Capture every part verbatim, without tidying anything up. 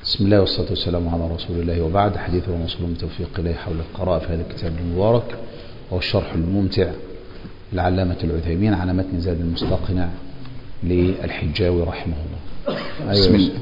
بسم الله والصلاة والسلام على رسول الله، وبعد. حديث وموصول من توفيق إليه حول القراءة في هذا الكتاب المبارك، وهو الشرح الممتع لعلامة العثيمين على متن زاد المستقنع للحجاوي رحمه الله. بسم الله.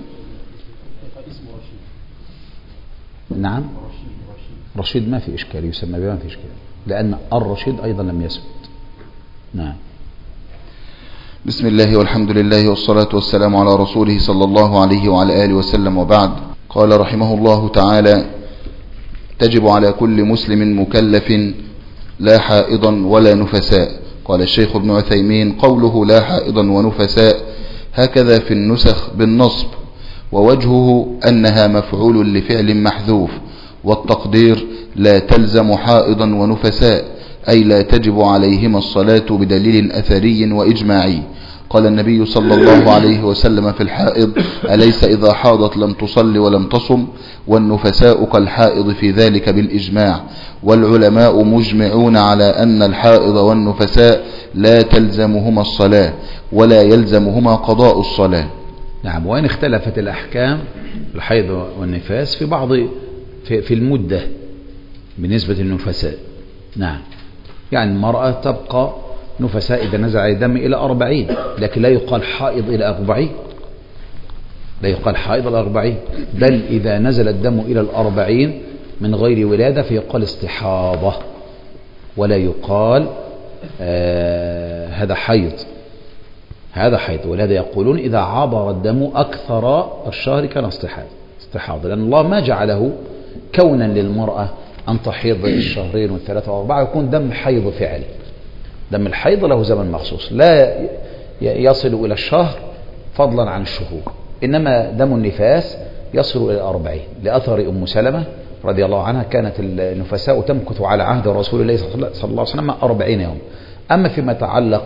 نعم، رشيد ما في إشكال، يسمى بما في إشكال، لأن الرشيد أيضا لم يثبت. نعم. بسم الله والحمد لله والصلاة والسلام على رسوله صلى الله عليه وعلى آله وسلم، وبعد. قال رحمه الله تعالى: تجب على كل مسلم مكلف لا حائضا ولا نفساء. قال الشيخ ابن عثيمين: قوله لا حائضا ونفساء هكذا في النسخ بالنصب، ووجهه أنها مفعول لفعل محذوف، والتقدير لا تلزم حائضا ونفساء، أي لا تجب عليهما الصلاة بدليل أثري وإجماعي. قال النبي صلى الله عليه وسلم في الحائض: أليس إذا حاضت لم تصل ولم تصم؟ والنفساء كالحائض في ذلك بالإجماع، والعلماء مجمعون على أن الحائض والنفساء لا تلزمهما الصلاة ولا يلزمهما قضاء الصلاة. نعم. وإن اختلفت الأحكام الحيض والنفاس في بعض في, في المدة بالنسبة للنفساء. نعم. يعني المرأة تبقى نفساء إذا نزع الدم إلى أربعين، لكن لا يقال حائض إلى أربعين، لا يقال حائض إلى أربعين، بل إذا نزل الدم إلى الأربعين من غير ولادة فيقال استحاضة، ولا يقال آه هذا حيض، هذا حيض. ولهذا يقولون إذا عبر الدم أكثر الشهر كان استحاضة، لأن الله ما جعله كونا للمرأة أن تحيض الشهرين والثلاثة والأربعة، يكون دم حيض فعلي. دم الحيض له زمن مخصوص لا يصل إلى الشهر فضلا عن الشهور، إنما دم النفاس يصل إلى أربعين، لأثر أم سلمة رضي الله عنها كانت النفساء تمكث على عهد رسول الله صلى الله عليه وسلم أربعين يوم. أما فيما يتعلق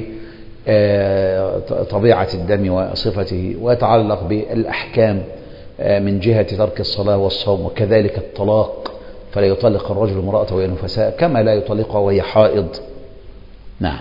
بطبيعة الدم وصفته، ويتعلق بالأحكام من جهة ترك الصلاة والصوم، وكذلك الطلاق، فلا يطلق الرجل امرأته وهي نفساء كما لا يطلقها وهي حائض. نعم.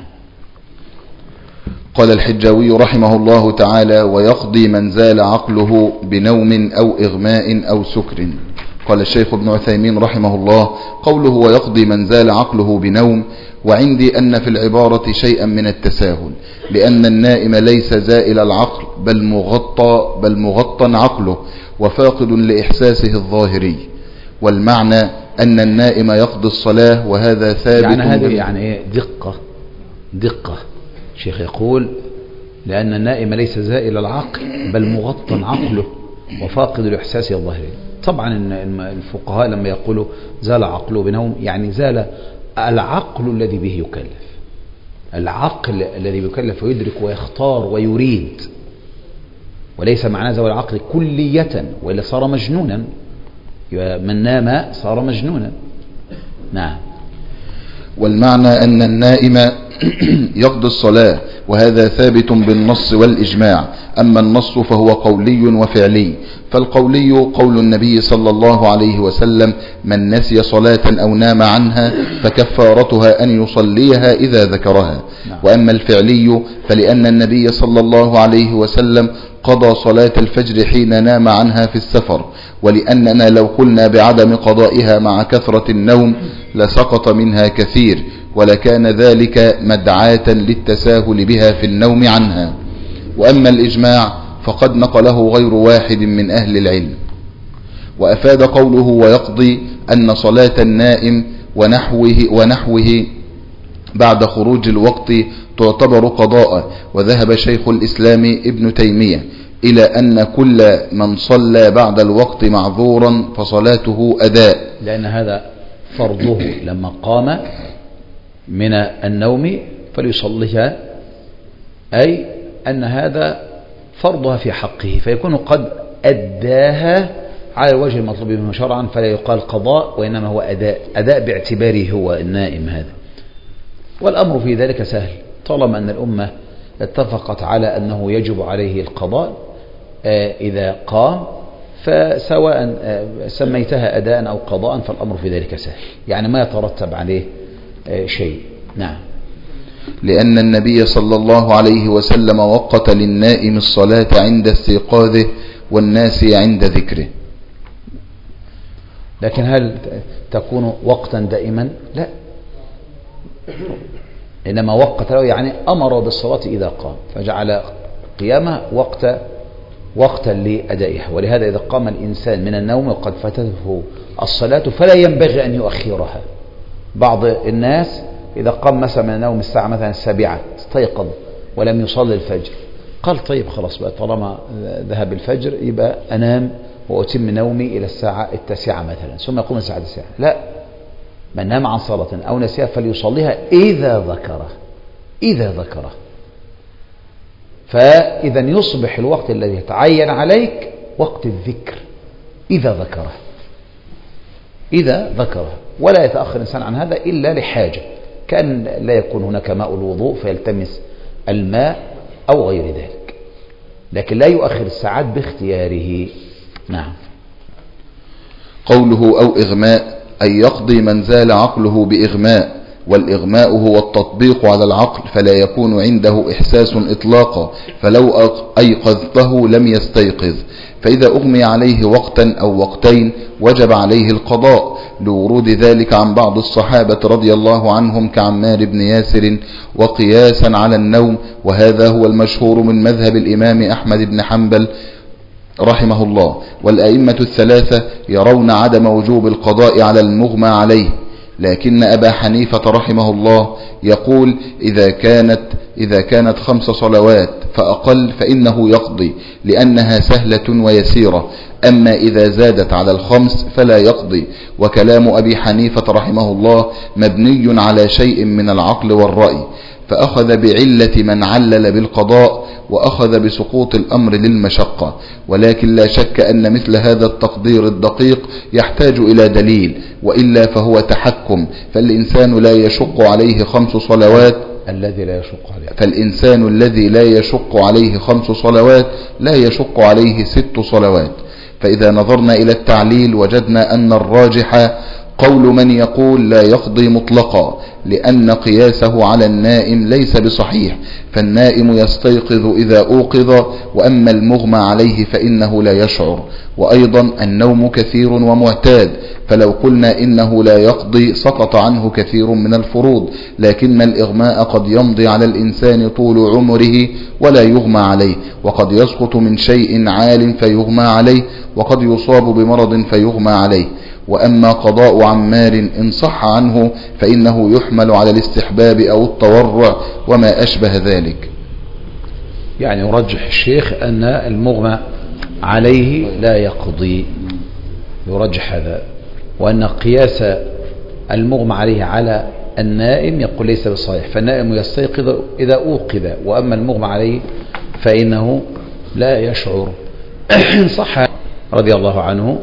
قال الحجاوي رحمه الله تعالى: ويقضي من زال عقله بنوم أو إغماء أو سكر. قال الشيخ ابن عثيمين رحمه الله: قوله ويقضي من زال عقله بنوم، وعندي أن في العبارة شيئا من التساهل، لأن النائم ليس زائل العقل بل مغطى بل مغطى عقله وفاقد لإحساسه الظاهري، والمعنى أن النائم يقضي الصلاة، وهذا ثابت. يعني هذه يعني إيه؟ دقة دقة شيخ يقول: لأن النائم ليس زائل العقل بل مغطى عقله وفاقد لإحساسه الظاهري. طبعا الفقهاء لما يقولوا زال عقله بنوم، يعني زال العقل الذي به يكلف، العقل الذي يكلف ويدرك ويختار ويريد، وليس معناه زوال العقل كلية، وإلا صار مجنونا. من نام صار مجنونا. نعم. والمعنى أن النائم يقضي الصلاة، وهذا ثابت بالنص والإجماع. أما النص فهو قولي وفعلي، فالقولي قول النبي صلى الله عليه وسلم: من نسي صلاة أو نام عنها فكفارتها أن يصليها إذا ذكرها. وأما الفعلي فلأن النبي صلى الله عليه وسلم قضى صلاة الفجر حين نام عنها في السفر، ولأننا لو قلنا بعدم قضائها مع كثرة النوم لسقط منها كثير، ولكان ذلك مدعاة للتساهل بها في النوم عنها. وأما الإجماع فقد نقله غير واحد من أهل العلم. وأفاد قوله ويقضي أن صلاة النائم ونحوه, ونحوه بعد خروج الوقت تعتبر قضاء. وذهب شيخ الإسلام ابن تيمية إلى أن كل من صلى بعد الوقت معذورا فصلاته أداء، لأن هذا فرضه لما قام من النوم فليصليها، أي أن هذا فرضها في حقه، فيكون قد أداها على الوجه المطلوب منه شرعا، فلا يقال قضاء وإنما هو أداء، أداء باعتباره هو النائم هذا. والأمر في ذلك سهل، طالما أن الأمة اتفقت على أنه يجب عليه القضاء إذا قام، فسواء سميتها أداء أو قضاء فالأمر في ذلك سهل، يعني ما يترتب عليه شيء. نعم. لأن النبي صلى الله عليه وسلم وقت للنائم الصلاة عند استيقاظه والناسي عند ذكره. لكن هل تكون وقتا دائما؟ لا، إنما وقت له يعني أمر بالصلاة إذا قام، فجعل قيامه وقت وقتا لأدائها. ولهذا إذا قام الإنسان من النوم وقد فاتته الصلاة فلا ينبغي أن يؤخرها. بعض الناس إذا قام مثلا من النوم الساعة مثلا السابعة استيقظ ولم يصلي الفجر، قال طيب خلاص بقى طالما ذهب الفجر يبقى أنام وأتم نومي إلى الساعة التاسعة مثلا ثم يقوم الساعة التاسعة. لا، من نام عن صلاة أو نسيها فليصليها إذا ذكره إذا ذكره فإذا يصبح الوقت الذي يتعين عليك وقت الذكر إذا ذكره إذا ذكره ولا يتأخر الإنسان عن هذا إلا لحاجة، كأن لا يكون هناك ماء الوضوء فيلتمس الماء أو غير ذلك، لكن لا يؤخر الساعات باختياره. نعم. قوله أو إغماء أي يقضي من زال عقله بإغماء، والإغماء هو التطبيق على العقل فلا يكون عنده إحساس إطلاقا، فلو أيقظته لم يستيقظ. فإذا أغمي عليه وقتا أو وقتين وجب عليه القضاء، لورود ذلك عن بعض الصحابة رضي الله عنهم كعمار بن ياسر، وقياسا على النوم، وهذا هو المشهور من مذهب الإمام أحمد بن حنبل رحمه الله. والأئمة الثلاثة يرون عدم وجوب القضاء على المغمى عليه، لكن أبا حنيفة رحمه الله يقول إذا كانت إذا كانت خمس صلوات فأقل فإنه يقضي لأنها سهلة ويسيرة، أما إذا زادت على الخمس فلا يقضي. وكلام أبي حنيفة رحمه الله مبني على شيء من العقل والرأي، فأخذ بعلة من علل بالقضاء وأخذ بسقوط الأمر للمشقة. ولكن لا شك أن مثل هذا التقدير الدقيق يحتاج إلى دليل، وإلا فهو تحكم، فالإنسان لا يشق عليه خمس صلوات الذي لا يشق عليه فالإنسان الذي لا يشق عليه خمس صلوات لا يشق عليه ست صلوات. فإذا نظرنا إلى التعليل وجدنا أن الراجح قول من يقول لا يقضي مطلقا، لأن قياسه على النائم ليس بصحيح، فالنائم يستيقظ إذا أوقظ، وأما المغمى عليه فإنه لا يشعر. وأيضا النوم كثير ومعتاد، فلو قلنا إنه لا يقضي سقط عنه كثير من الفروض، لكن الإغماء قد يمضي على الإنسان طول عمره ولا يغمى عليه، وقد يسقط من شيء عال فيغمى عليه، وقد يصاب بمرض فيغمى عليه. وأما قضاء عمار إن صح عنه فإنه يحمل على الاستحباب أو التورع وما أشبه ذلك. يعني يرجح الشيخ أن المغمى عليه لا يقضي، يرجح هذا، وأن قياس المغمى عليه على النائم يقول ليس بالصحيح، فالنائم يستيقظ إذا أوقظ، وأما المغمى عليه فإنه لا يشعر. إن صح رضي الله عنه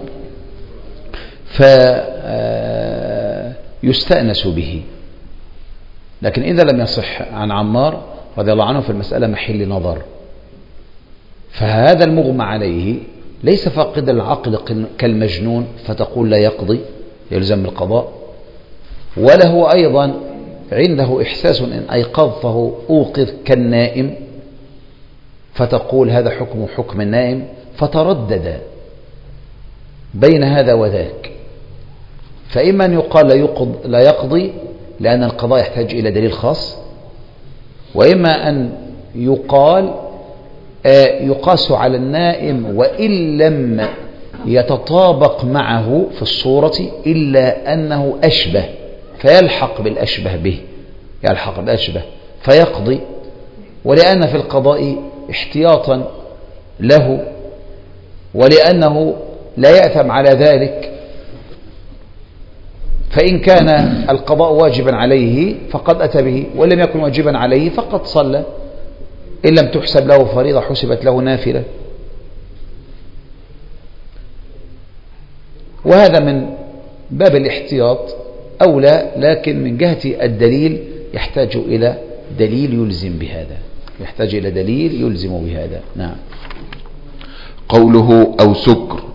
فيستأنس به، لكن إذا لم يصح عن عمار رضي الله عنه في المسألة محل نظر. فهذا المغمى عليه ليس فاقد العقل كالمجنون فتقول لا يقضي يلزم القضاء، ولا هو أيضا عنده إحساس إن أيقظته أوقظ كالنائم فتقول هذا حكم حكم النائم، فتردد بين هذا وذاك. فإما أن يقال لا يقضي لأن القضاء يحتاج إلى دليل خاص، وإما أن يقال يقاس على النائم وإن لم يتطابق معه في الصورة إلا أنه أشبه فيلحق بالأشبه به يلحق بالأشبه فيقضي، ولأن في القضاء احتياطا له، ولأنه لا يأثم على ذلك، فإن كان القضاء واجبا عليه فقد أتى به، ولم يكن واجبا عليه فقد صلى، إن لم تحسب له فريضة حسبت له نافلة. وهذا من باب الاحتياط أولى، لكن من جهة الدليل يحتاج إلى دليل يلزم بهذا يحتاج إلى دليل يلزم بهذا. نعم. قوله أو سكر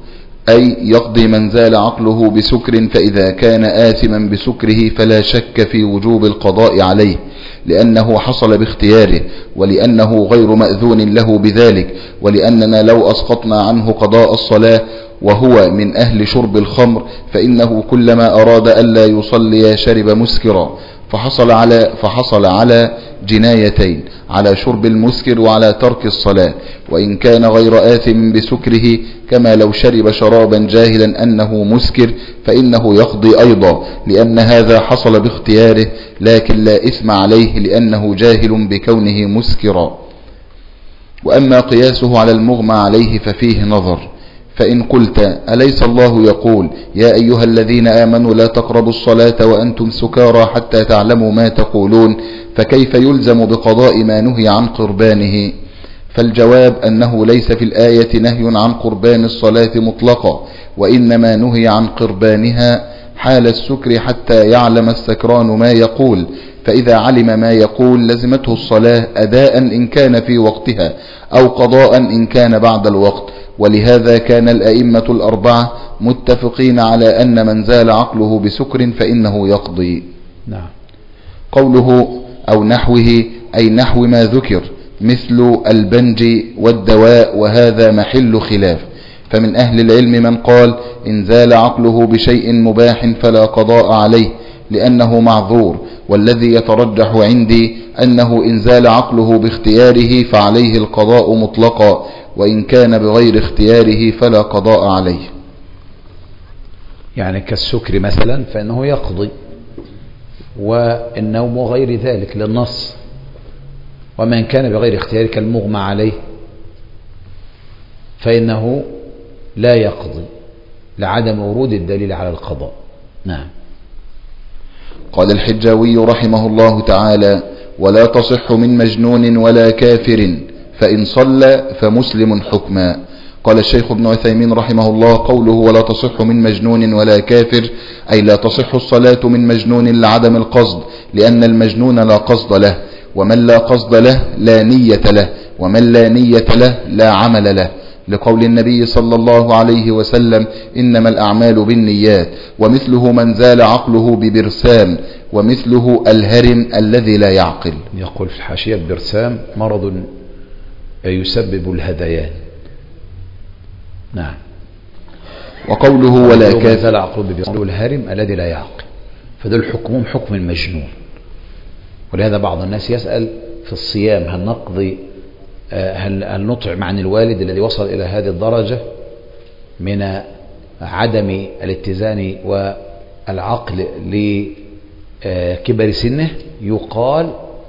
أي يقضي من زال عقله بسكر، فإذا كان آثما بسكره فلا شك في وجوب القضاء عليه، لأنه حصل باختياره، ولأنه غير مأذون له بذلك، ولأننا لو أسقطنا عنه قضاء الصلاة وهو من أهل شرب الخمر فإنه كلما أراد ألا يصلي شرب مسكرا، فحصل على, فحصل على جنايتين، على شرب المسكر وعلى ترك الصلاة، وإن كان غير آثم بسكره كما لو شرب شرابا جاهلا أنه مسكر فإنه يقضي أيضا، لأن هذا حصل باختياره، لكن لا إثم عليه لأنه جاهل بكونه مسكرا. وأما قياسه على المغمى عليه ففيه نظر، فإن قلت أليس الله يقول يا أيها الذين آمنوا لا تقربوا الصلاة وأنتم سكارى حتى تعلموا ما تقولون، فكيف يلزم بقضاء ما نهي عن قربانه؟ فالجواب أنه ليس في الآية نهي عن قربان الصلاة مطلقا، وإنما نهي عن قربانها حال السكر حتى يعلم السكران ما يقول، فإذا علم ما يقول لزمته الصلاة أداء إن كان في وقتها أو قضاء إن كان بعد الوقت. ولهذا كان الأئمة الأربعة متفقين على أن من زال عقله بسكر فإنه يقضي. نعم. قوله أو نحوه أي نحو ما ذكر مثل البنج والدواء، وهذا محل خلاف، فمن أهل العلم من قال إن زال عقله بشيء مباح فلا قضاء عليه لأنه معذور، والذي يترجح عندي أنه إن زال عقله باختياره فعليه القضاء مطلقا، وإن كان بغير اختياره فلا قضاء عليه. يعني كالسكر مثلا فإنه يقضي، والنوم وغير ذلك للنص، ومن كان بغير اختيار كالمغمى عليه فإنه لا يقضي لعدم ورود الدليل على القضاء. نعم. قال الحجاوي رحمه الله تعالى ولا تصح من مجنون ولا كافر فإن صلى فمسلم حكما. قال الشيخ ابن عثيمين رحمه الله قوله ولا تصح من مجنون ولا كافر أي لا تصح الصلاة من مجنون لعدم القصد، لأن المجنون لا قصد له، ومن لا قصد له لا نية له، ومن لا نية له لا عمل له، لقول النبي صلى الله عليه وسلم إنما الأعمال بالنيات. ومثله من زال عقله ببرسام، ومثله الهرم الذي لا يعقل. يقول في الحاشية البرسام مرض يسبب الهذيان. نعم. وقوله ولا كافر زال عقله ببرسام الهرم الذي لا يعقل، فدول حكمهم حكم المجنون. ولهذا بعض الناس يسأل في الصيام هل نقضي هل, هل نطعم عن الوالد الذي وصل إلى هذه الدرجة من عدم الاتزان والعقل لكبر سنه؟ يقال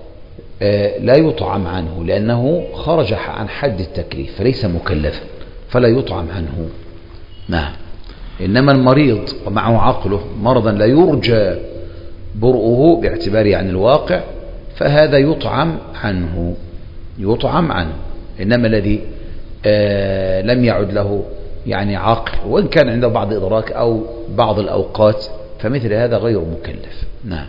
لا يطعم عنه لأنه خرج عن حد التكليف فليس مكلفا فلا يطعم عنه. نعم. إنما المريض ومعه عقله مرضا لا يرجى برؤه باعتباره عن الواقع فهذا يطعم عنه يطعم عنه. إنما الذي آه لم يعد له يعني عقل وإن كان عنده بعض إدراك أو بعض الأوقات فمثل هذا غير مكلف. نعم.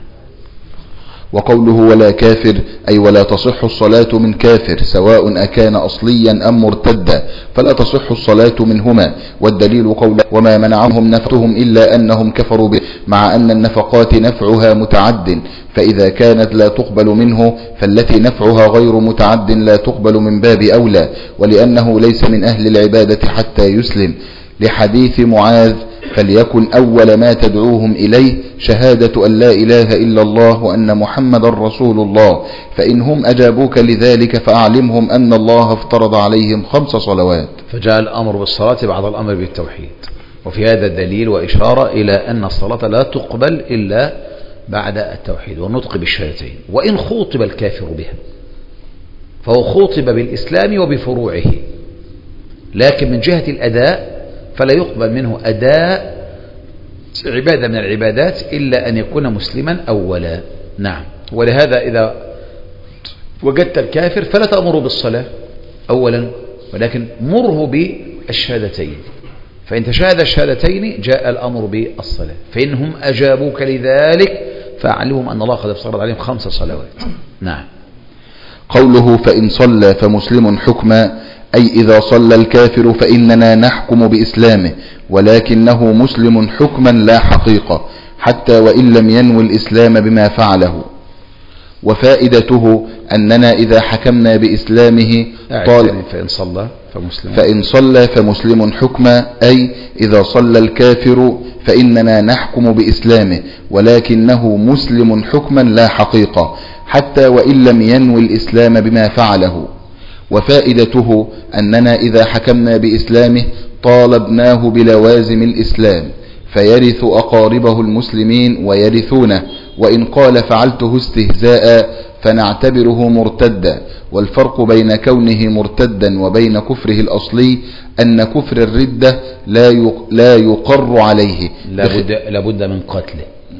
وقوله ولا كافر أي ولا تصح الصلاة من كافر سواء أكان أصليا أم مرتدا، فلا تصح الصلاة منهما، والدليل قوله وما منعهم نفقهم إلا أنهم كفروا به، مع أن النفقات نفعها متعد، فإذا كانت لا تقبل منه فالتي نفعها غير متعد لا تقبل من باب أولى، ولأنه ليس من أهل العبادة حتى يسلم، لحديث معاذ فليكن أول ما تدعوهم إليه شهادة أن لا إله إلا الله وأن محمد رسول الله، فإنهم أجابوك لذلك فأعلمهم أن الله افترض عليهم خمس صلوات. فجاء الأمر بالصلاة بعد الأمر بالتوحيد، وفي هذا الدليل وإشارة إلى أن الصلاة لا تقبل إلا بعد التوحيد والنطق بالشهادتين، وإن خوطب الكافر بها فهو خوطب بالإسلام وبفروعه، لكن من جهة الأداء فلا يقبل منه أداء عبادة من العبادات إلا أن يكون مسلما أولا. نعم. ولهذا إذا وجدت الكافر فلا تأمره بالصلاة أولا، ولكن مره بالشهادتين، فإن تشهد الشهادتين جاء الأمر بالصلاة، فإنهم أجابوك لذلك فأعلمهم أن الله قد افترض عليهم خمس صلوات. نعم. قوله فإن صلى فمسلم حكما أي إذا صلى الكافر فإننا نحكم بإسلامه ولكنه مسلم حكما لا حقيقة حتى وإن لم ينوي الإسلام بما فعله. وفائدته أننا إذا حكمنا بإسلامه طال فإن صلى فمسلم فإن صلى فمسلم حكما، أي إذا صلى الكافر فإننا نحكم بإسلامه ولكنه مسلم حكما لا حقيقة حتى وإن لم ينوي الإسلام بما فعله. وفائدته أننا إذا حكمنا بإسلامه طالبناه بلوازم الإسلام فيرث أقاربه المسلمين ويرثونه، وإن قال فعلته استهزاء فنعتبره مرتدا. والفرق بين كونه مرتدا وبين كفره الأصلي أن كفر الردة لا يقر عليه، لابد, لابد من قتله،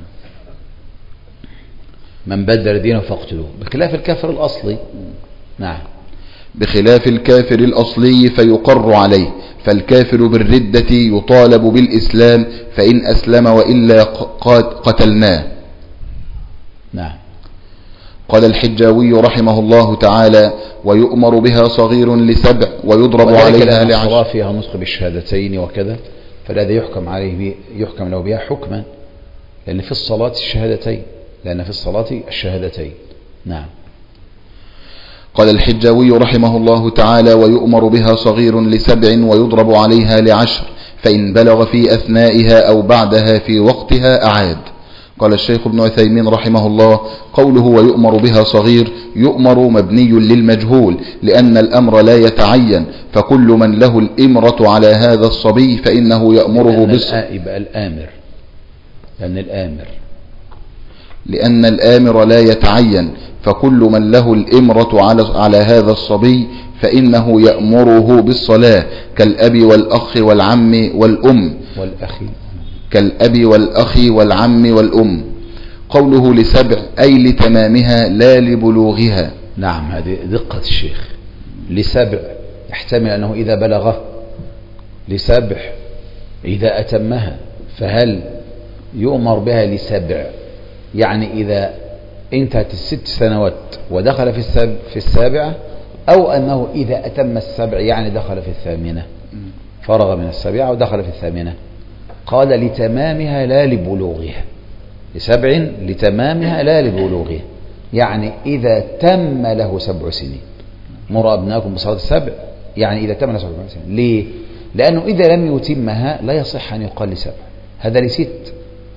من بدل دينه فاقتلوه، بخلاف الكافر الأصلي. نعم، بخلاف الكافر الأصلي فيقر عليه، فالكافر بالردة يطالب بالإسلام فإن أسلم وإلا قتلناه. نعم. قال الحجاوي رحمه الله تعالى: ويؤمر بها صغير لسبع ويضرب عليها لعشر. فيها نطق بالشهادتين وكذا، فالذي يحكم عليه يحكم له بها حكما، لأن في الصلاة الشهادتين لأن في الصلاة الشهادتين. نعم. قال الحجاوي رحمه الله تعالى: ويؤمر بها صغير لسبع ويضرب عليها لعشر، فإن بلغ في أثنائها أو بعدها في وقتها أعاد. قال الشيخ ابن عثيمين رحمه الله: قوله ويؤمر بها صغير يؤمر مبني للمجهول، لأن الأمر لا يتعين، فكل من له الإمرة على هذا الصبي فإنه يأمره بس يبقى الآمر لأن الآمر لأن الآمر لا يتعين، فكل من له الإمرة على, على هذا الصبي فإنه يأمره بالصلاة كالأب والأخ والعم والأم والأخ كالأب والأخ والعم والأم. قوله لسبع أي لتمامها لا لبلوغها. نعم، هذه دقة الشيخ. لسبع يحتمل أنه إذا بلغه، لسبع إذا أتمها، فهل يؤمر بها لسبع يعني إذا انتهت الست سنوات ودخل في السابع في السابعة، أو أنه إذا أتم السبع يعني دخل في الثامنة، فرغ من السابعة ودخل في الثامنة. قال لتمامها لا لبلوغها، لسبع لتمامها لا لبلوغها، يعني إذا تم له سبع سنين. مروا أبناكم بصلاة السبع، يعني إذا تم له سبع سنين. ليه؟ لأنه إذا لم يتمها لا يصح أن يقال لسبع، هذا لست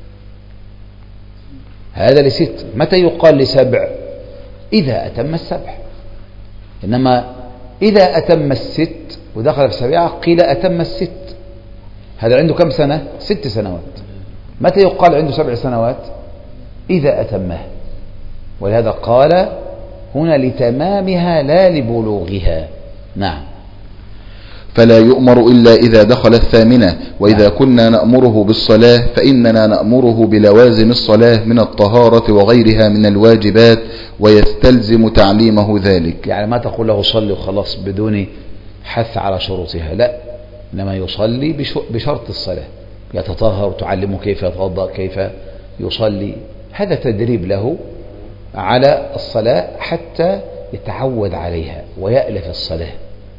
هذا لست متى يقال لسبع؟ إذا أتم السبع. إنما إذا أتم الست ودخل في السابعة قيل أتم الست، هذا عنده كم سنة؟ ست سنوات. متى يقال عنده سبع سنوات؟ إذا أتمها. ولهذا قال هنا لتمامها لا لبلوغها. نعم. فلا يؤمر إلا إذا دخل الثامنة. وإذا نعم. كنا نأمره بالصلاة فإننا نأمره بلوازم الصلاة من الطهارة وغيرها من الواجبات، ويستلزم تعليمه ذلك. يعني ما تقول له صلي وخلاص بدون حث على شروطها، لا، إنما يصلي بشرط الصلاة، يتطهر، تعلمه كيف يتوضأ، كيف يصلي. هذا تدريب له على الصلاة حتى يتعود عليها ويألف الصلاة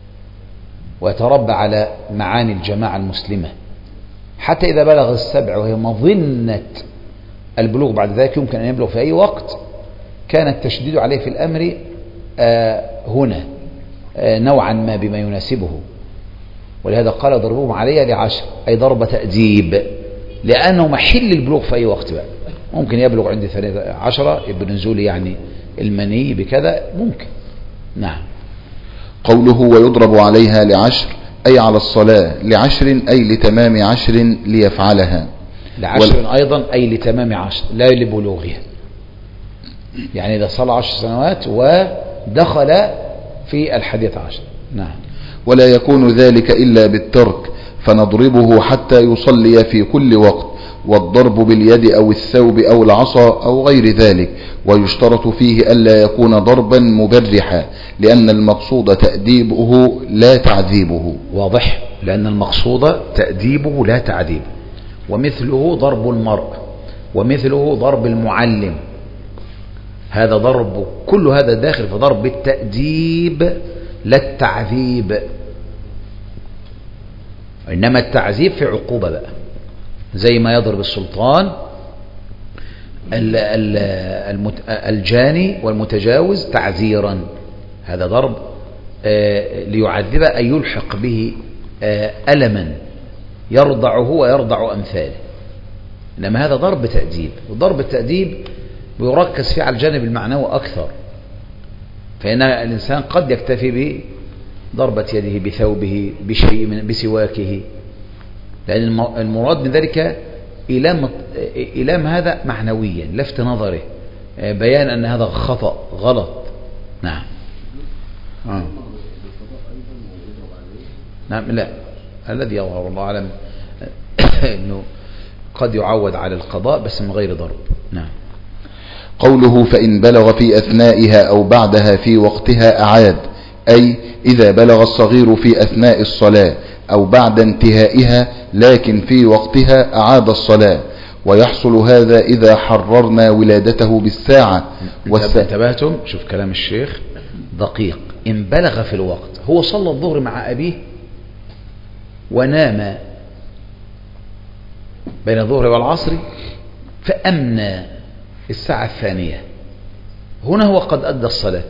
ويتربى على معاني الجماعة المسلمة، حتى إذا بلغ السبع وهي مظنة البلوغ بعد ذلك يمكن أن يبلغ في أي وقت، كان التشديد عليه في الأمر آه هنا آه نوعا ما بما يناسبه. ولهذا قال ضربوهم عليها لعشر، أي ضرب تأديب، لأنه محل البلوغ في أي وقت بقى. ممكن يبلغ عند ثلاثة عشرة بنزول يعني المني بكذا ممكن. نعم. قوله ويضرب عليها لعشر أي على الصلاة، لعشر أي لتمام عشر ليفعلها، لعشر وال... أيضا أي لتمام عشر لا لبلوغها، يعني إذا صلى عشر سنوات ودخل في الحادية عشر. نعم. ولا يكون ذلك إلا بالترك، فنضربه حتى يصلي في كل وقت، والضرب باليد أو الثوب أو العصا أو غير ذلك. ويشترط فيه ألا يكون ضربا مبرحا، لأن المقصود تأديبه لا تعذيبه. واضح، لأن المقصود تأديبه لا تعذيبه. ومثله ضرب المرء، ومثله ضرب المعلم، هذا ضرب، كل هذا داخل في ضرب التأديب لا التعذيب. إنما التعذيب في عقوبة بقى، زي ما يضرب السلطان الجاني والمتجاوز تعزيرا، هذا ضرب ليعذب أن يلحق به ألما يرضعه ويرضع أمثاله. إنما هذا ضرب تأديب، وضرب التأديب ويركز فيه على الجانب المعنوي أكثر، فإن الإنسان قد يكتفي بضربة يده بثوبه بشيء من بسواكه، لأن المراد من ذلك إيلام إيلام هذا معنويا، لفت نظره، بيان أن هذا خطأ غلط. نعم. آه. نعم. لا، الذي يظهر الله أعلم أنه قد يعود على القضاء بس من غير ضرب. نعم. قوله فإن بلغ في أثنائها أو بعدها في وقتها أعاد، أي إذا بلغ الصغير في أثناء الصلاة أو بعد انتهائها لكن في وقتها أعاد الصلاة. ويحصل هذا إذا حررنا ولادته بالساعة. والس... انتبهتم؟ شوف كلام الشيخ دقيق. إن بلغ في الوقت، هو صلى الظهر مع أبيه ونام بين الظهر والعصر فأمنى الساعة الثانية، هنا هو قد أدى الصلاة.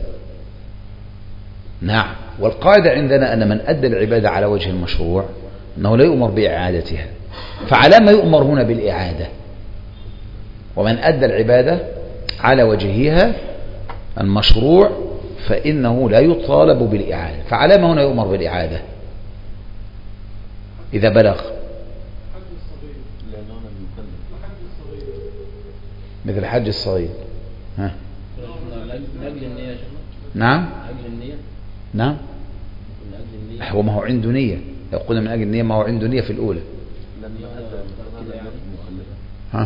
نعم. والقاعدة عندنا أن من أدى العبادة على وجه المشروع أنه لا يؤمر بإعادتها، فعلى ما يؤمر هنا بالإعادة؟ ومن أدى العبادة على وجهها المشروع فإنه لا يطالب بالإعادة، فعلى ما هنا يؤمر بالإعادة إذا بلغ؟ مثل حج الصغير. ها. نعم. نعم. هو ما هو عنده نية، لو قلنا من أجل النية ما هو عنده نية في الأولى. ها.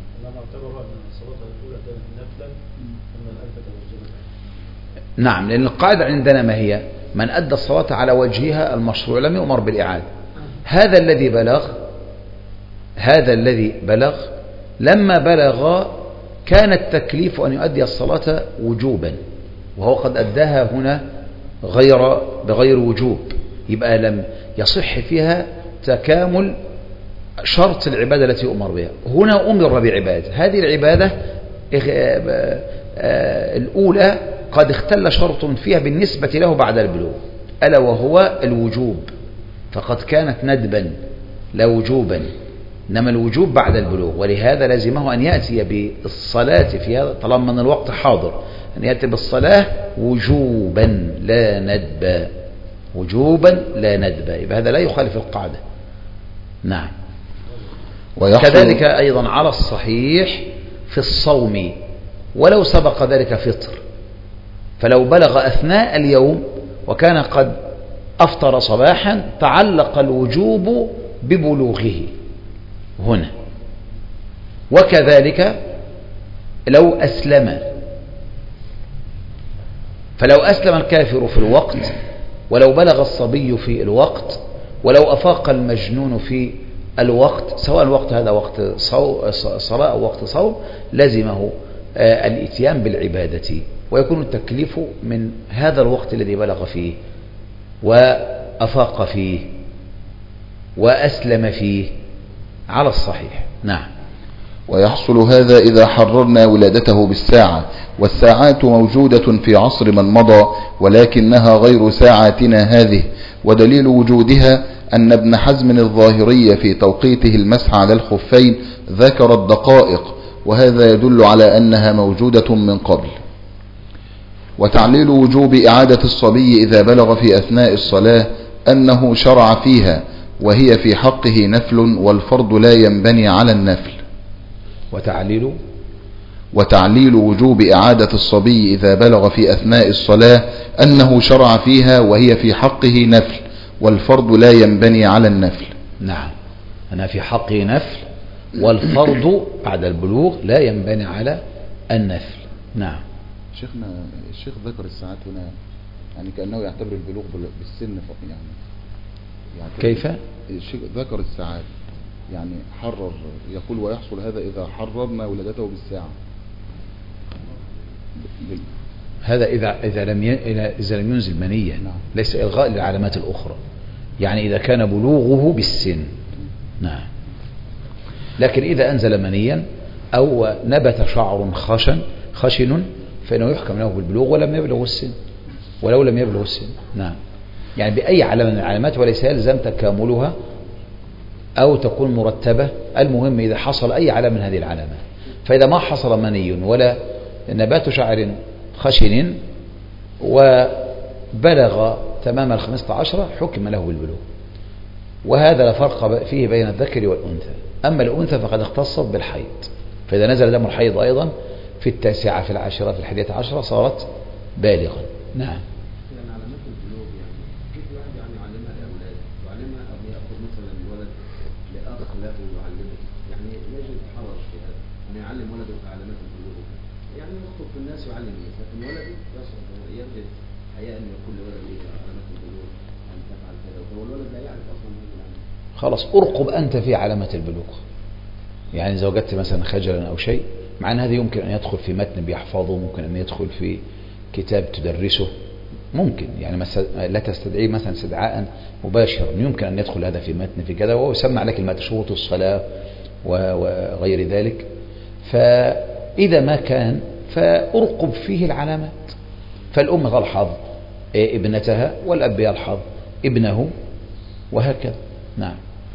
نعم، لأن القاعدة عندنا ما هي؟ من أدى الصلاة على وجهها المشروع لم يؤمر بالإعادة. هذا الذي بلغ هذا الذي بلغ لما بلغ كان التكليف أن يؤدي الصلاة وجوبا، وهو قد أداها هنا غير بغير وجوب، يبقى لم يصح فيها تكامل شرط العبادة التي أمر بها. هنا أمر بعبادة، هذه العبادة الأولى قد اختل شرط فيها بالنسبة له بعد البلوغ، ألا وهو الوجوب، فقد كانت ندبا لا وجوبا، إنما الوجوب بعد البلوغ، ولهذا لازمه أن يأتي بالصلاة في هذا طالما من الوقت حاضر، أن يأتي بالصلاة وجوبا لا ندبا، وجوبا لا ندبا، يبقى هذا لا يخالف القاعدة. نعم. كذلك أيضا على الصحيح في الصوم ولو سبق ذلك فطر، فلو بلغ أثناء اليوم وكان قد أفطر صباحا تعلق الوجوب ببلوغه هنا. وكذلك لو أسلم، فلو أسلم الكافر في الوقت ولو بلغ الصبي في الوقت ولو أفاق المجنون في الوقت، سواء الوقت هذا وقت صلاة أو وقت صوم، لازمه الاتيان بالعبادة، ويكون التكليف من هذا الوقت الذي بلغ فيه وأفاق فيه وأسلم فيه على الصحيح. نعم. ويحصل هذا إذا حررنا ولادته بالساعة، والساعات موجودة في عصر من مضى ولكنها غير ساعاتنا هذه، ودليل وجودها أن ابن حزم الظاهري في توقيته المسح على الخفين ذكر الدقائق، وهذا يدل على أنها موجودة من قبل. وتعليل وجوب إعادة الصبي إذا بلغ في أثناء الصلاة أنه شرع فيها، وهي في حقه نفل والفرض لا ينبني على النفل. وتعليل وتعليل وجوب إعادة الصبي إذا بلغ في أثناء الصلاة أنه شرع فيها، وهي في حقه نفل والفرض لا ينبني على النفل. نعم، أنا في حقه نفل والفرض بعد البلوغ لا ينبني على النفل. نعم. شيخنا الشيخ ذكر الساعات هنا يعني كأنه يعتبر البلوغ بالسن يعني, يعني كيف؟ الشيخ ذكر الساعات يعني حرر، يقول ويحصل هذا إذا حررنا ولادته بالساعة. هذا إذا إذا لم ي... إذا لم ينزل منيا. نعم. ليس إلغاء للعلامات الأخرى، يعني إذا كان بلوغه بالسن. نعم. لكن إذا أنزل منيا أو نبت شعر خشن خشن فإنه يحكم له بالبلوغ ولم يبلغ السن، ولو لم يبلغ السن. نعم. يعني بأي علامة من العلامات، وليس يلزم تكاملها أو تكون مرتبة، المهم إذا حصل أي علامة من هذه العلامات. فإذا ما حصل مني ولا نبات شعر خشن وبلغ تمام الخمسة عشر حكم له بالبلوغ، وهذا لا فرق فيه بين الذكر والأنثى. أما الأنثى فقد اختصت بالحيض، فإذا نزل دم الحيض أيضا في التاسعة في العاشرة في الحادية عشرة صارت بالغا. نعم. يعني علامات البلوغ يعني كيف الواحد يعني يعلمها لأولاده، يعلمها أو يأخذ مثلا الولد لأخ له يعلمه، يعني يجد حرج في هذا أن يعلم ولده علامات البلوغ، يعني يخطب في الناس يعلم الناس، لكن ولده يجد حياء أن يقول لولده علامات البلوغ أن تفعل كذا، وهو الولد لا يعرف أصلا هذا العلم. خلاص ارقب أنت في علامات البلوغ. يعني إذا وجدت مثلا خجلا أو شيء، مع أن هذا يمكن أن يدخل في متن بيحفظه، ممكن أن يدخل في كتاب تدرسه، ممكن يعني لا تستدعي مثلا استدعاء مباشرا، يمكن أن يدخل هذا في متن في كذا، وهو يسمى عليك المتن شروط الصلاة وغير ذلك. فإذا ما كان فأرقب فيه العلامات، فالأم تلحظ ابنتها والأب يلحظ ابنه وهكذا. نعم.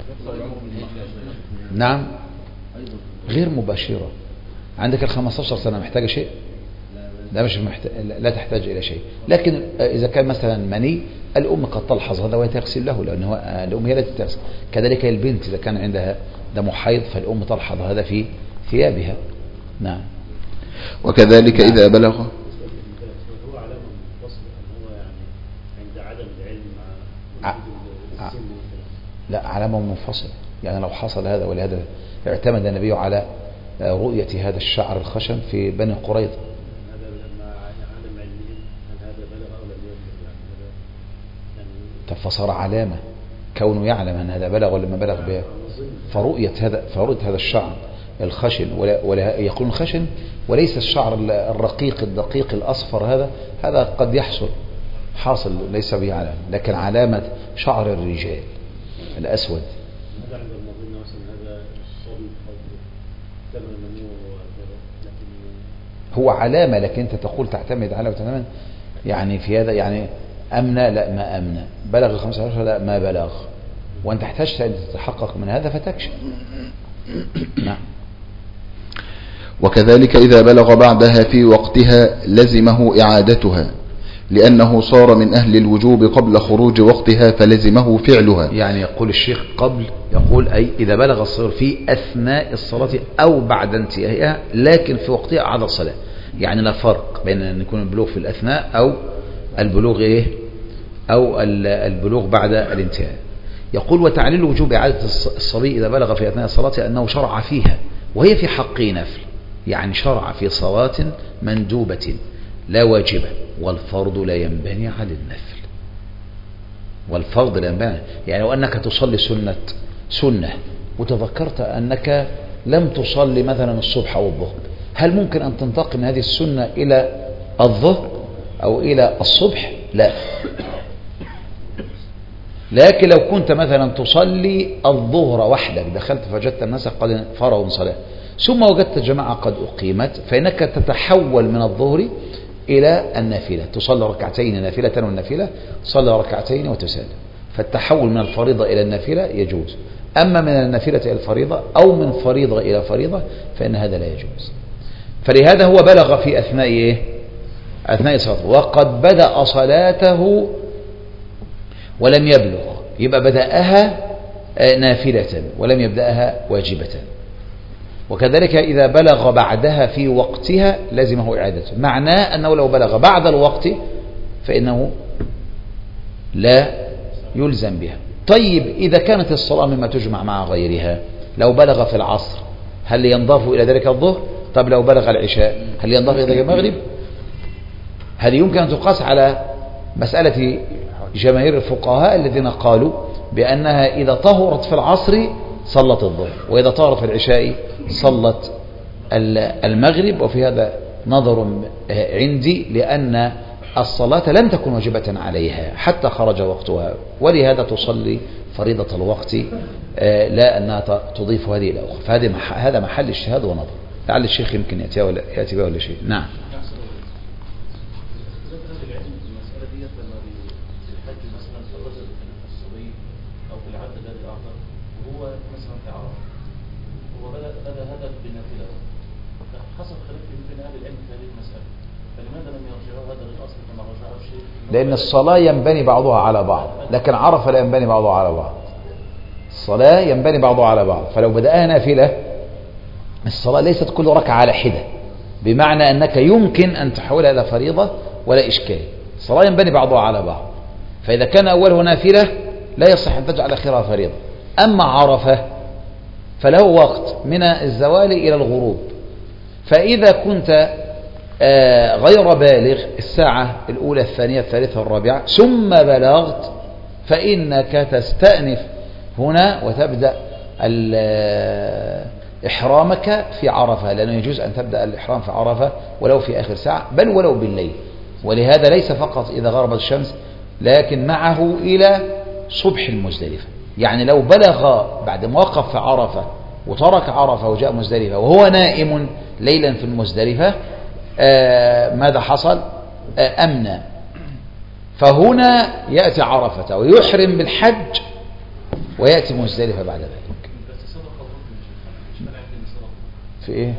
نعم غير مباشرة. عندك الخمسة عشر سنة محتاجة شيء؟ لا مش محتاج، لا تحتاج إلى شيء. لكن إذا كان مثلا مني الأم قد تلحظ هذا وهي تغسل له، لأنه الأم هي التي تغسل. كذلك البنت إذا كان عندها دم حيض فالأم تلحظ هذا في ثيابها. نعم. وكذلك نعم. إذا بلغ هو علامة منفصلة أن هو يعني عند عدم العلم مع السن. لا علامة منفصلة، يعني لو حصل هذا، ولهذا اعتمد النبي على رؤية هذا الشعر الخشن في بني قريظة. هذا لما عدم علمهم هل هذا بلغ أو لم يبلغ، يعني فصار علامة كونه يعلم أن هذا بلغ ولا ما بلغ به. فرؤية هذا فرؤية هذا الشعر الخشن، ولا, ولا يقولون خشن وليس الشعر الرقيق الدقيق الأصفر، هذا هذا قد يحصل حاصل ليس به علامة، لكن علامة شعر الرجال الأسود. هذا عند المظنة مثلا هذا الصبي تمام منه، لكن هو علامة، لكن أنت تقول تعتمد على تماما يعني في هذا، يعني أمنى لا ما أمنى، بلغ خمسة عشر لا ما بلغ، وأنت احتجت أن تتحقق من هذا فتكشف. نعم. وكذلك إذا بلغ بعدها في وقتها لزمه إعادتها، لأنه صار من أهل الوجوب قبل خروج وقتها فلزمه فعلها. يعني يقول الشيخ قبل، يقول أي إذا بلغ الصغير في أثناء الصلاة أو بعد انتهائها، لكن في وقتها أعاد الصلاة. يعني لا فرق بين أن يكون البلوغ في الأثناء أو البلوغ إيه أو البلوغ بعد الانتهاء. يقول وتعليل وجوب إعادة الصبي إذا بلغ في أثناء الصلاة أنه شرع فيها، وهي في حقه نفل، يعني شرع في صلاة مندوبة لا واجبة، والفرض لا ينبني على النفل. والفرض لا ينبني، يعني وأنك تصلي سنة سنة وتذكرت أنك لم تصلي مثلا الصبح أو الظهر، هل ممكن أن تنتقل من هذه السنة إلى الظهر أو إلى الصبح؟ لا. لكن لو كنت مثلا تصلي الظهر وحدك، دخلت فوجدت الناس قد فرغوا من صلاة، ثم وجدت جماعة قد أقيمت، فإنك تتحول من الظهر إلى النافلة، تصلي ركعتين نافلة والنافلة تصلي ركعتين وتسلم. فالتحول من الفريضة إلى النافلة يجوز، أما من النافلة إلى الفريضة أو من فريضة إلى فريضة فإن هذا لا يجوز. فلهذا هو بلغ في أثناء إيه؟ أثناء صلاته، وقد بدأ صلاته ولم يبلغ، يبقى بدأها نافلة ولم يبدأها واجبة. وكذلك إذا بلغ بعدها في وقتها لازمه إعادته، معناه أنه لو بلغ بعد الوقت فإنه لا يلزم بها. طيب إذا كانت الصلاة مما تجمع مع غيرها، لو بلغ في العصر هل ينضاف إلى ذلك الظهر؟ طب لو بلغ العشاء هل ينضاف إلى ذلك المغرب؟ هذه يمكن أن تقاس على مسألة جماهير الفقهاء الذين قالوا بأنها إذا طهرت في العصر صلت الظهر، وإذا طهرت في العشاء صلت المغرب. وفي هذا نظر عندي، لأن الصلاة لم تكن واجبة عليها حتى خرج وقتها، ولهذا تصلي فريضة الوقت لا أنها تضيف هذه إلى أخرى. فهذا هذا محل اجتهاد ونظر، لعل الشيخ يمكن يأتي ولا يأتي بها ولا شيء. نعم. لأن الصلاة ينبني بعضها على بعض، لكن عرفة لا ينبني بعضها على بعض. الصلاة ينبني بعضها على بعض، فلو بدأها نافلة الصلاة ليست كل ركعة على حدة، بمعنى أنك يمكن أن تحولها إلى فريضة ولا إشكال. الصلاة ينبني بعضها على بعض، فإذا كان أوله نافلة لا يصح أن تجعل آخرها فريضة. أما عرفة فله وقت من الزوال إلى الغروب، فإذا كنت غير بالغ الساعة الأولى الثانية الثالثة الرابعة ثم بلغت، فإنك تستأنف هنا وتبدأ إحرامك في عرفة، لأنه يجوز أن تبدأ الإحرام في عرفة ولو في آخر ساعة بل ولو بالليل. ولهذا ليس فقط إذا غربت الشمس، لكن معه إلى صبح المزدلفة. يعني لو بلغ بعد ما وقف في عرفة وترك عرفة وجاء مزدلفة وهو نائم ليلا في المزدلفة، آه ماذا حصل؟ آه أمنى، فهنا يأتي عرفة ويحرم بالحج ويأتي مزدلفة بعد ذلك. في إيه؟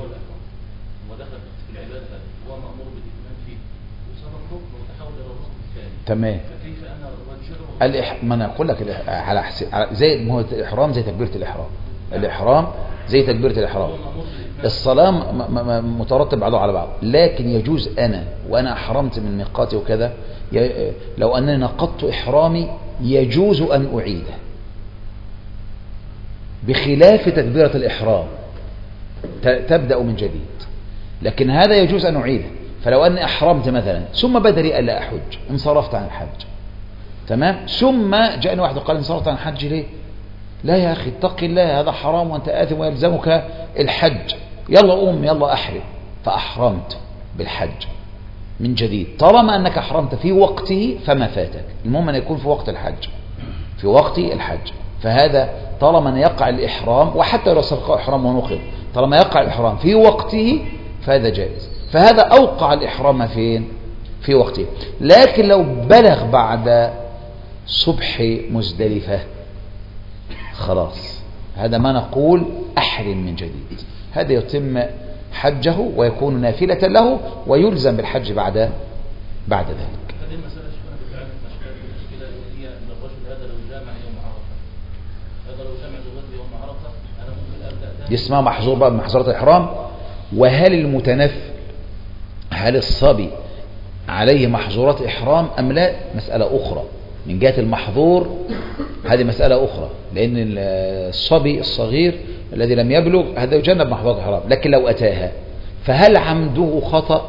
تمام. الإح... ما أنا أقول لك الإح... على حس... زي ما هو الإحرام زي تكبيرة الإحرام، الإحرام زي تكبيرة الإحرام. الصلاة م... م... مترتب بعضها على بعض، لكن يجوز أنا وأنا أحرمت من ميقاتي وكذا ي... لو أنني نقضت إحرامي يجوز أن أعيده، بخلاف تكبيرة الإحرام ت... تبدأ من جديد، لكن هذا يجوز أن أعيده. فلو أني أحرمت مثلا ثم بدا لي ألا أحج، انصرفت عن الحج، تمام، ثم جاءني واحد وقال انصرفت عن الحج ليه؟ لا يا أخي اتق الله، هذا حرام وأنت آثم ويلزمك الحج، يلا قوم يلا أحرم، فأحرمت بالحج من جديد. طالما أنك أحرمت في وقته فما فاتك، المهم أن يكون في وقت الحج، في وقت الحج. فهذا طالما أن يقع الإحرام، وحتى لو سبق إحرام ونقض، طالما يقع الإحرام في وقته فهذا جائز. فهذا أوقع الإحرام فين؟ في وقته. لكن لو بلغ بعد صبح مزدلفة خلاص، هذا ما نقول أحرم من جديد، هذا يتم حجه ويكون نافلة له ويلزم بالحج بعد بعد ذلك. هذه المسألة شكونا بتعرف المشكلة اللي هي أن الرجل هذا لو جامع يوم عرفة، هذا لو جامع زوجته يوم عرفة أنا ممكن أبدأ دي اسمها محظور بقى من محظورات الإحرام. وهل المتنفل، هل الصبي عليه محظورات إحرام أم لا؟ مسألة أخرى. من جهة المحظور هذه مسألة أخرى، لأن الصبي الصغير الذي لم يبلغ هذا يجنب محظورات الإحرام. لكن لو أتاها فهل عمده خطأ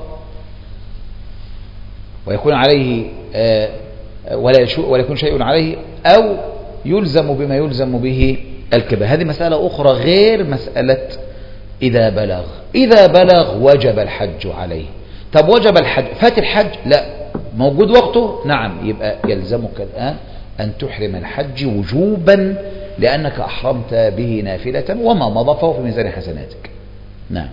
ويكون عليه ولا ولا يكون شيء عليه، أو يلزم بما يلزم به الكبا؟ هذه مسألة أخرى غير مسألة إذا بلغ. إذا بلغ وجب الحج عليه. طب وجب الحج، فات الحج؟ لا، موجود وقته؟ نعم، يبقى يلزمك الآن أن تحرم الحج وجوبا، لأنك أحرمت به نافلة وما مضى فهو في ميزان حسناتك. نعم.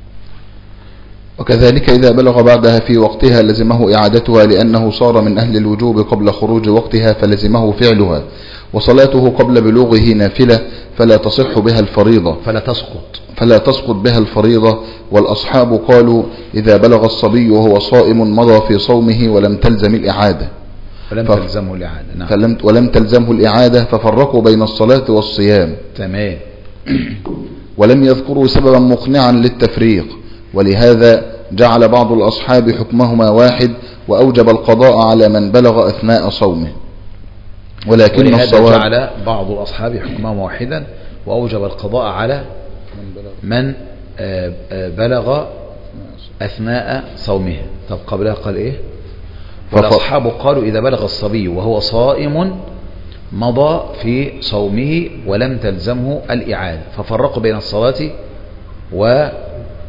وكذلك إذا بلغ بعدها في وقتها لزمه إعادتها، لأنه صار من أهل الوجوب قبل خروج وقتها فلزمه فعلها، وصلاته قبل بلوغه نافلة فلا تصح بها الفريضة، فلا تسقط فلا تسقط بها الفريضة. والأصحاب قالوا إذا بلغ الصبي وهو صائم مضى في صومه ولم تلزم الإعادة، ولم ف... تلزمه الإعادة. نعم. فلم... ولم تلزمه الإعادة، ففرقوا بين الصلاة والصيام. تمام. ولم يذكروا سببا مقنعا للتفريق، ولهذا جعل بعض الأصحاب حكمهما واحد وأوجب القضاء على من بلغ أثناء صومه. ولكن الصواب جعل بعض الأصحاب حكمهما واحدا وأوجب القضاء على من بلغ أثناء صومه. طب قبلها قال إيه؟ والأصحاب قالوا إذا بلغ الصبي وهو صائم مضى في صومه ولم تلزمه الإعادة، ففرقوا بين الصلاة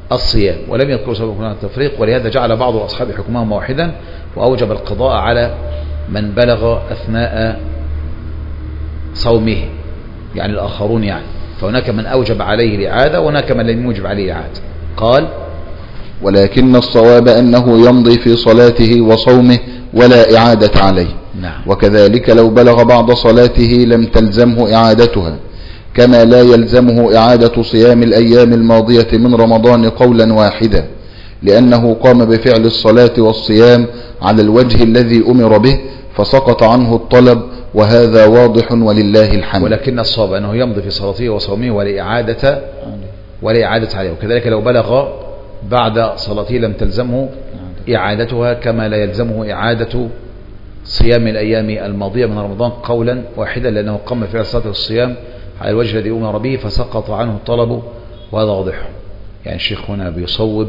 الصيام، ولم يذكر سبب التفريق، ولهذا جعل بعض أصحاب حكمهم واحدا وأوجب القضاء على من بلغ أثناء صومه، يعني الآخرون يعني، فهناك من أوجب عليه الإعادة وهناك من لم يوجب عليه الإعادة. قال ولكن الصواب أنه يمضي في صلاته وصومه ولا إعادة عليه. نعم. وكذلك لو بلغ بعض صلاته لم تلزمه إعادتها، كما لا يلزمه إعادة صيام الأيام الماضية من رمضان قولا واحدا، لأنه قام بفعل الصلاة والصيام على الوجه الذي أمر به فسقط عنه الطلب، وهذا واضح ولله الحمد. ولكن الصواب أنه يمضي في صلاته وصومه ولا إعادة ولا إعادة عليه. وكذلك لو بلغ بعد صلاته لم تلزمه إعادتها، كما لا يلزمه إعادة صيام الأيام الماضية من رمضان قولا واحدا، لأنه قام بفعل الصلاة والصيام على الوجه الذي أمر به فسقط عنه الطلب، وهذا واضح. يعني الشيخ هنا بيصوب،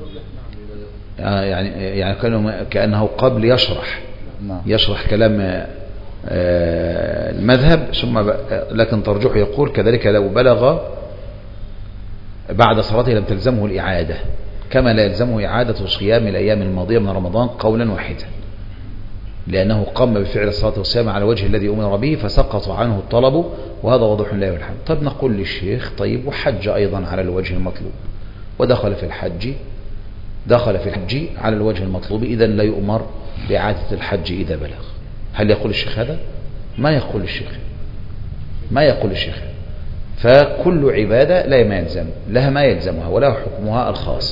يعني يعني كأنه, كأنه قبل يشرح يشرح كلام المذهب، ثم لكن ترجح يقول كذلك لو بلغ بعد صلاته لم تلزمه الإعادة، كما لا يلزمه إعادة صيام الأيام الماضية من رمضان قولا واحدا، لأنه قام بفعل الصلاة والصيام على الوجه الذي أمر به فسقط عنه الطلب، وهذا واضح لا والحمد. طيب نقول للشيخ طيب وحج أيضا على الوجه المطلوب، ودخل في الحج دخل في الحج على الوجه المطلوب، إذا لا يؤمر بإعادة الحج إذا بلغ. هل يقول الشيخ هذا؟ ما يقول الشيخ ما يقول الشيخ فكل عبادة لا ما يلزم لها ما يلزمها ولا حكمها الخاص.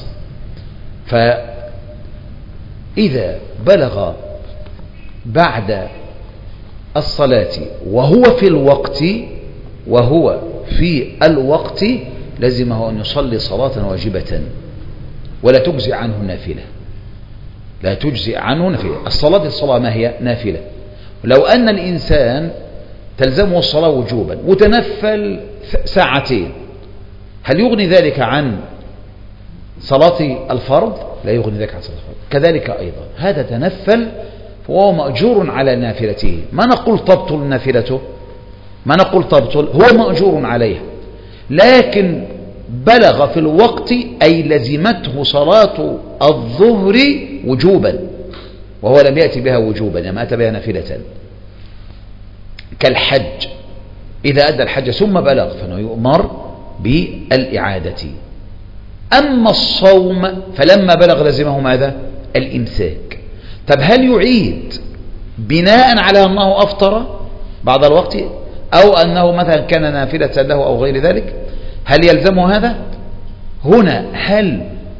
فإذا بلغ بعد الصلاة وهو في الوقت وهو في الوقت لزمه أن يصلي صلاة واجبة ولا تجزئ عنه نافلة، لا تجزئ عنه نافلة. الصلاة الصلاة ما هي؟ نافلة. لو أن الإنسان تلزمه الصلاة وجوبا وتنفل ساعتين، هل يغني ذلك عن صلاة الفرض؟ لا يغني ذلك عن صلاة الفرض. كذلك أيضا هذا تنفل وهو مأجور على نافلته، ما نقول تبطل نافلته، ما نقول تبطل، هو مأجور عليها، لكن بلغ في الوقت أي لزمته صلاة الظهر وجوبا وهو لم يأتي بها وجوبا، لم أتى بها نافلة، كالحج. إذا أدى الحج ثم بلغ فإنه يؤمر بالإعادة. أما الصوم فلما بلغ لزمه ماذا؟ الإمساك. طب هل يعيد بناء على أنه أفطر بعد الوقت أو أنه مثلا كان نافلة له أو غير ذلك؟ هل يلزمه هذا؟ هنا هل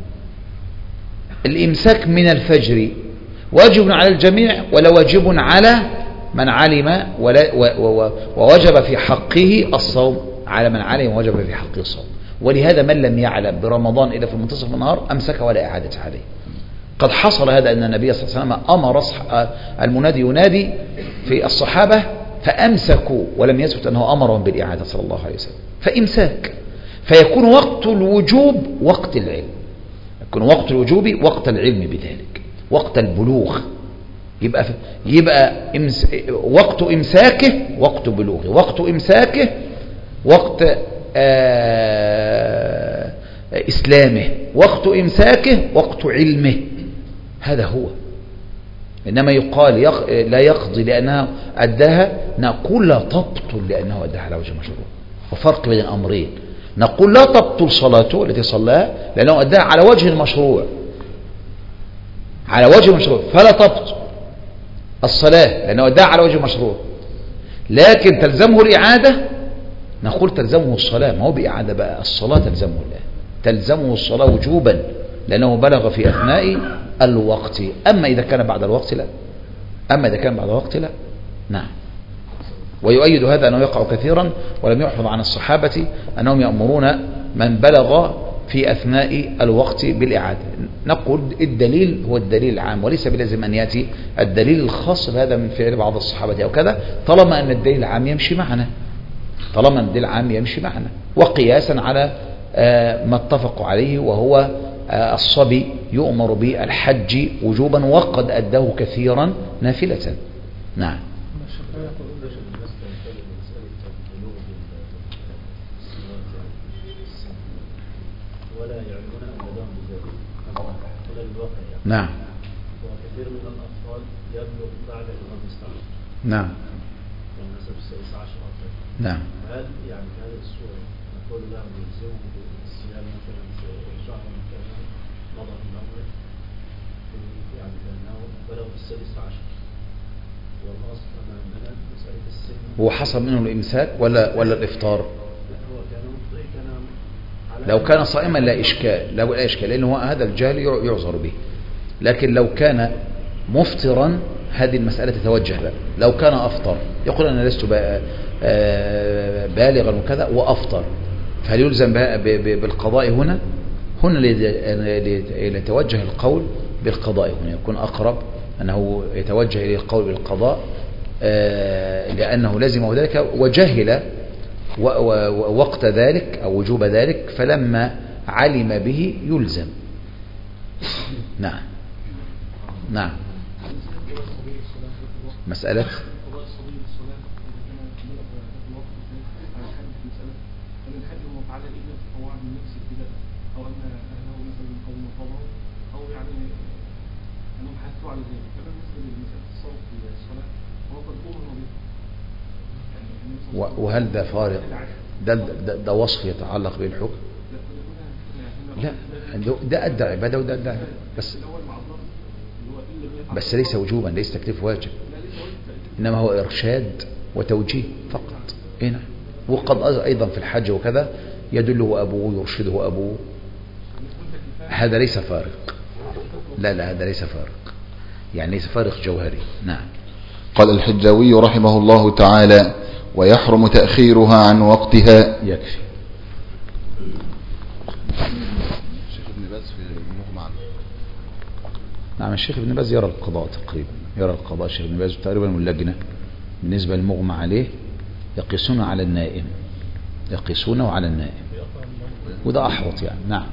الإمساك من الفجر واجب على الجميع ولا واجب على من علم ولا ووجب في حقه الصوم؟ على من علم ووجب في حقه الصوم. ولهذا من لم يعلم برمضان إلا في منتصف النهار أمسك ولا إعادة عليه. قد حصل هذا أن النبي صلى الله عليه وسلم أمر المنادي ينادي في الصحابة فأمسكوا ولم يثبت أنه أمرهم بالإعادة صلى الله عليه وسلم، فإمساك. فيكون وقت الوجوب وقت العلم، يكون وقت الوجوب وقت العلم بذلك، وقت البلوغ، يبقى يبقى إمس وقت إمساكه وقت بلوغه، وقت إمساكه وقت آه إسلامه، وقت إمساكه وقت علمه. هذا هو. إنما يقال يق... لا يقضي لأنها أداها، نقول لا تبطل لأنه أداها على وجه مشروع. وفرق بين الأمرين، نقول لا تبطل صلاته التي صلاها لأنه أداها على وجه المشروع، على وجه المشروع، فلا تبطل الصلاة لأنه أداها على وجه المشروع، لكن تلزمه الإعادة. نقول تلزمه الصلاة، ما هو بإعادة بقى، الصلاة تلزمه الله، تلزمه الصلاة وجوبا لأنه بلغ في أثناء الوقت. أما إذا كان بعد الوقت لا، أما إذا كان بعد الوقت لا. نعم. ويؤيد هذا أنه يقع كثيرا ولم يحفظ عن الصحابة أنهم يأمرون من بلغ في أثناء الوقت بالإعادة. نقول الدليل هو الدليل العام، وليس بلازم أن يأتي الدليل الخاص بهذا من فعل بعض الصحابة أو كذا، طالما أن الدليل العام يمشي معنا، طالما أن الدليل العام يمشي معنا، وقياسا على ما اتفقوا عليه وهو الصبي يؤمر بالحج وجوبا وقد أداه كثيرا نافلة. نعم. ولا يعلمون أن نعم وكثير من الأطفال يبلغ بعد الخامس عشر نعم يعني حسب السادس عشر أو نعم. هل يعني في هذه الصورة نقول له يلزمه بالصيام مثلا في شهر كامل مضى من عمره يعني كأنه بلغ في السادس عشر والأصل أن عندنا مسألة السن هو حصل منه الإمساك ولا ولا الإفطار؟ لا هو كان مفطر كان على لو كان صائما لا إشكال، لا إشكال، لأنه هذا الجهل يعذر به. لكن لو كان مفطرا هذه المسألة تتوجه له. لو كان أفطر يقول أنا لست بالغا وكذا وأفطر، فهل يلزم بالقضاء هنا؟ هنا ليتوجه القول بالقضاء، هنا يكون أقرب أنه يتوجه إلى القول بالقضاء لأنه لزمه ذلك وجهل وقت ذلك أو وجوب ذلك، فلما علم به يلزم. نعم نعم. مسألة وهل ده فارق؟ ده, ده, ده وصف يتعلق بالحكم؟ لا، ده أدى عبادة وده أدى بس بس ليس وجوبا، ليس تكليف واجب، إنما هو إرشاد وتوجيه فقط. هنا وقد أيضا في الحج وكذا يدله أبوه يرشده أبوه، هذا ليس فارق. لا لا هذا ليس فارق، يعني ليس فارق جوهري. نعم. قال الحجاوي رحمه الله تعالى: ويحرم تأخيرها عن وقتها. يكفي. الشيخ ابن باز في المغمى. نعم الشيخ ابن باز يرى القضاء تقريبا، يرى القضاء الشيخ ابن باز تقريبا واللجنة بالنسبة للمغمى عليه يقيسون على النائم، يقيسونه على النائم، وده أحوط يعني. نعم.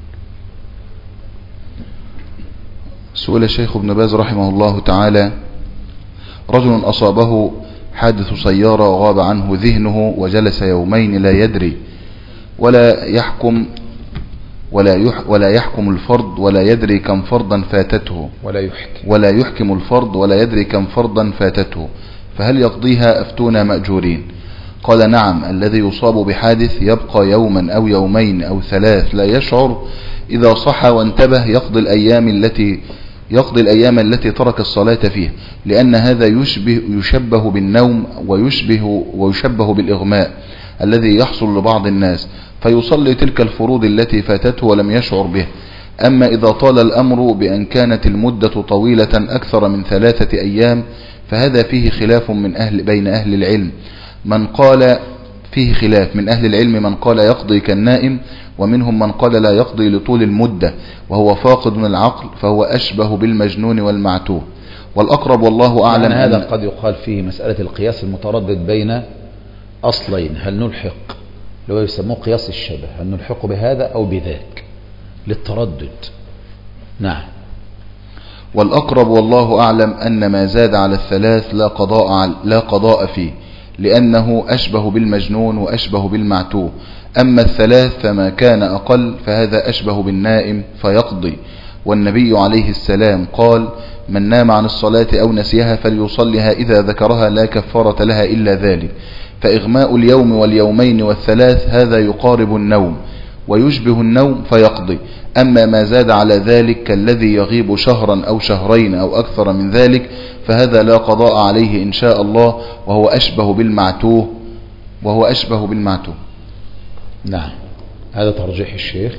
سئل الشيخ ابن باز رحمه الله تعالى: رجل أصابه حادث سيارة وغاب عنه ذهنه وجلس يومين لا يدري ولا يحكم ولا يح ولا يحكم الفرض ولا يدري كم فرضا فاتته ولا يحكم ولا يحكم الفرض ولا يدري كم فرضا فاتته، فهل يقضيها أفتونا مأجورين؟ قال: نعم، الذي يصاب بحادث يبقى يوما أو يومين أو ثلاث لا يشعر، إذا صح وانتبه يقضي الأيام التي يقضي الأيام التي ترك الصلاة فيها، لأن هذا يشبه يشبه بالنوم ويشبه ويشبه بالإغماء الذي يحصل لبعض الناس، فيصلي تلك الفروض التي فاتته ولم يشعر به. أما إذا طال الأمر بأن كانت المدة طويلة أكثر من ثلاثة أيام فهذا فيه خلاف من أهل بين أهل العلم، من قال فيه خلاف من أهل العلم من قال يقضي كالنائم، ومنهم من قال لا يقضي لطول المدة وهو فاقد العقل، فهو أشبه بالمجنون والمعتوه. والأقرب والله أعلم يعني هذا أن قد يقال فيه مسألة القياس المتردد بين أصلين، هل نلحق لو يسموه قياس الشبه، هل نلحق بهذا أو بذاك للتردد. نعم. والأقرب والله أعلم أن ما زاد على الثلاث لا قضاء لا قضاء فيه، لأنه أشبه بالمجنون وأشبه بالمعتوه. أما الثلاث فما كان أقل فهذا أشبه بالنائم فيقضي، والنبي عليه السلام قال: من نام عن الصلاة أو نسيها فليصلها إذا ذكرها لا كفارة لها إلا ذلك. فإغماء اليوم واليومين والثلاث هذا يقارب النوم ويشبه النوم فيقضي. أما ما زاد على ذلك كالذي يغيب شهرا أو شهرين أو أكثر من ذلك فهذا لا قضاء عليه إن شاء الله، وهو أشبه بالمعتوه وهو أشبه بالمعتوه. نعم، هذا ترجيح الشيخ.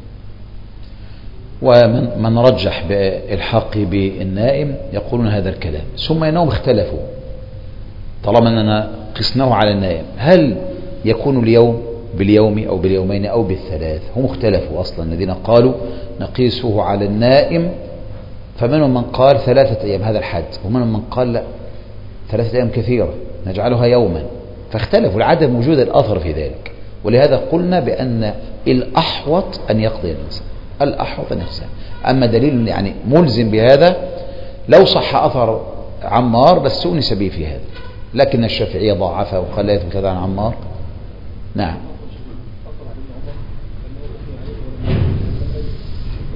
ومن من رجح بالحق بالنائم يقولون هذا الكلام، ثم إنهم اختلفوا طالما أننا قسناه على النائم، هل يكون اليوم باليوم أو باليومين أو بالثلاث؟ هم اختلفوا أصلا الذين قالوا نقيسه على النائم، فمنهم من قال ثلاثة أيام هذا الحد، ومنهم من قال لا ثلاثة أيام كثيرة نجعلها يوما، فاختلفوا العدد موجود الأثر في ذلك. ولهذا قلنا بأن الأحوط أن يقضي الإنسان، الأحوط أن يقضي. أما دليل يعني ملزم بهذا لو صح أثر عمار بس أنس به في هذا، لكن الشافعية ضعفه وقال لا يثبت هذا عن عمار. نعم.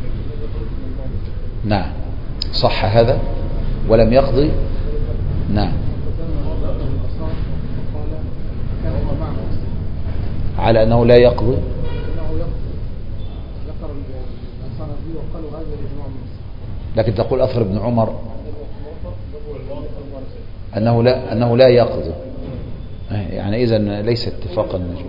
صح هذا ولم يقضي. نعم. على أنه لا يقضي. لكن تقول أثر ابن عمر أنه لا أنه لا يقضي، يعني إذن ليس اتفاقا نجم.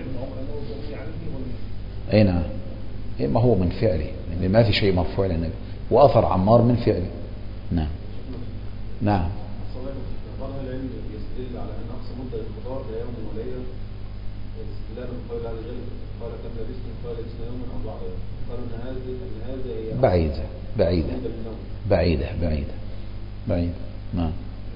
أي نعم، ما هو من فعله، يعني ما في شيء مرفوع للنبي، وأثر عمار من فعله. نعم نعم. بعض العلم يستدل على أن أقصى مدة القضاء لا يوم وليلة، استدلالا بقول على ذلك قال كم لبثتم قال لبثنا يوما أو بعض يوم، قالوا أن هذه أن هذا هي بعيدة بعيدة بعيدة بعيدة بعيدة. نعم.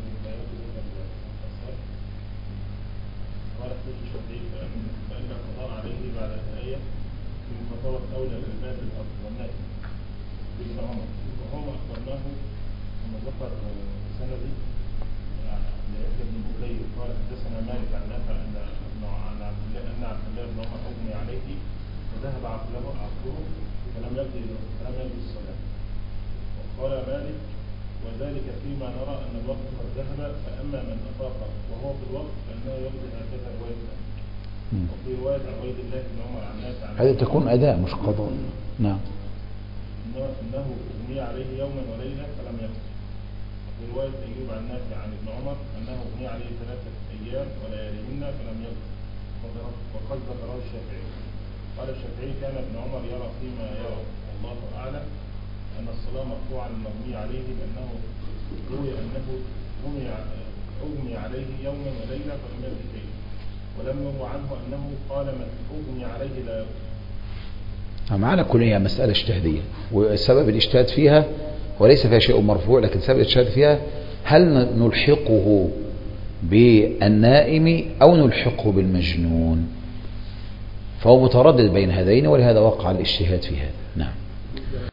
قال احتج الشافعي فإن القضاء عليه بعد الآية من فتاوى أولى للباب الأرض والنائب بن عمر، وهو أخبرناه ثم ذكر سندي ليحيى بن بكير قال حدثنا مالك عن نافع أن عن عبد الله أن عبد الله بن عمر أغمي عليه فذهب عقله عقله فلم يقضي فلم يقضي الصلاة. وقال مالك وذلك فيما نرى أن الوقت قد ذهب، فأما من أفاق وهو في الوقت فإنه يقضي هكذا رواية. وفي رواية عبيد الله بن عمر عن نافع هذه تكون أداء مش قضاء. نعم. إنه أغمي عليه يوما وليلة فلم يقضي. في رواية أيوب عن نافع عن ابن عمر أنه أغمي عليه ثلاثة أيام ولياليهن فلم يقضي، وقد ذكره الشافعي. قال الشافعي كان ابن عمر يرى فيما يرى والله أعلم أن الصلاة مقطوعا المغمي عليه، لأنه روي أنه أغمي عليه يوما وليلة فلم يقضي شيء، ولم يروى عنه أنه قال من أغمي عليه لا يقضي. معنا كلها مسألة اجتهادية، والسبب الاجتهاد فيها وليس فيها شيء مرفوع، لكن سبب الاجتهاد فيها هل نلحقه بالنائم أو نلحقه بالمجنون، فهو متردد بين هذين، ولهذا وقع الاجتهاد في هذا. نعم.